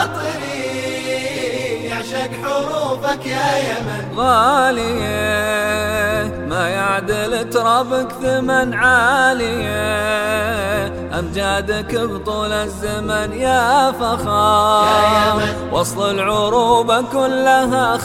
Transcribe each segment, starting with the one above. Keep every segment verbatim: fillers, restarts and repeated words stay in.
خاطري يعشق حروفك يا يمن. غالية ما يعدل ترابك ثمن عالية، أمجادك بطول الزمن يا فخار يا يمن. وصل العروبة كلها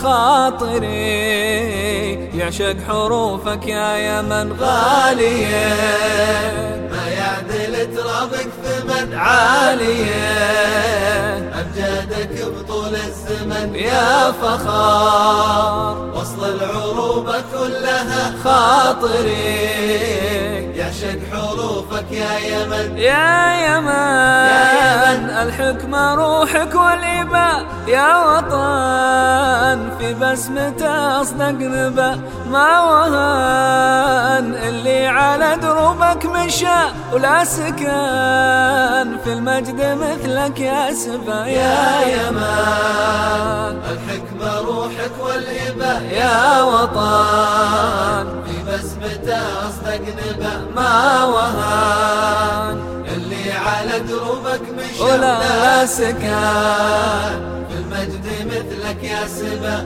خاطري يعشق حروفك يا يمن. غالية ما يعدل ترابك ثمن عالية، أمجادك بطول الزمن يا فخار وصل العروبة كلها خاطري يعشق حروفك يا يمن. يا يمن الحكمة روحك والإباء يا وطن، في بسمته أصدق نبأ ما وهن، اللي على دروبك مشى ولا سكن، في المجد مثلك يا سبا يا يمن. الحكمة روحك والإباء يا وطن، في بسمته أصدق نبأ ما وهن، اللي على دروبك مشى ولا سكن، في المجد مثلك يا سبا.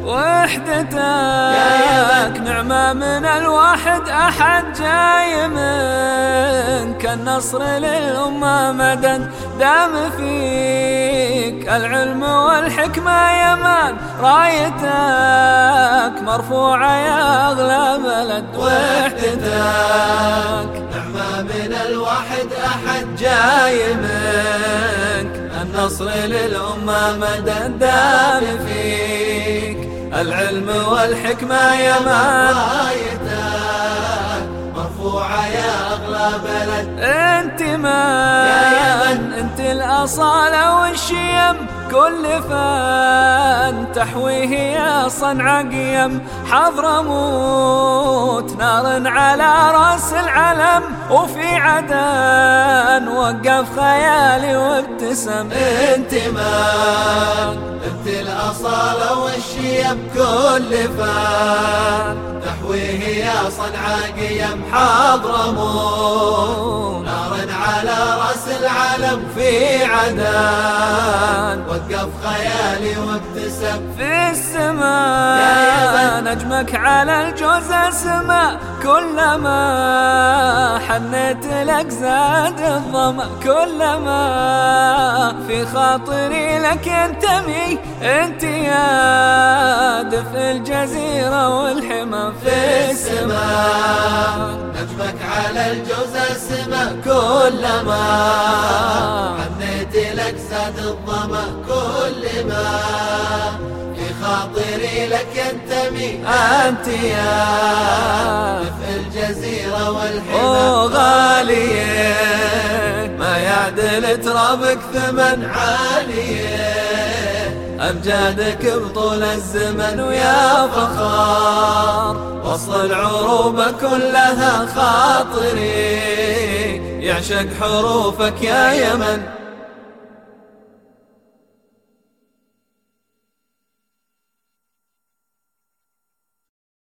وحدتك نعمة من الواحد أحد جاي منك، النصر للأمة مدى دام فيك، العلم والحكمة يمان رايتك مرفوعة يا أغلى بلد. وحدتك نعمة من الواحد أحد جاي منك، النصر للأمة مدى دام فيك، العلم والحكمة يمان رايتك مرفوعة يا أغلى بلد. انت من انت الأصالة والشيم، كل فن تحويه يا صنع قيم، حضرموت نار على راس العلم، وفي عدن وقف خيالي وابتسم. انت من انت الأصالة والشيم، كل فن تحويه يا صنع قيم، حضرموت نار على راس العلم، في عدن وقف خيالي وابتسم. في السماء نجمك على الجوز السماء، كلما حنيت لك زاد الظما، كلما في خاطري لك ينتمي، انت يا دفء الجزيرة والحمى. في السماء نجمك على الجوز السما، كلما حنيت لك زاد الظما، كل ما في خاطري لك ينتمي، أنت يا دفء الجزيرة والحمى. غالية ما يعدل ترابك ثمن عالية أمجادك بطول الزمن، ويا فخار وصل العروبة كلها خاطري يعشق حروفك يا يمن.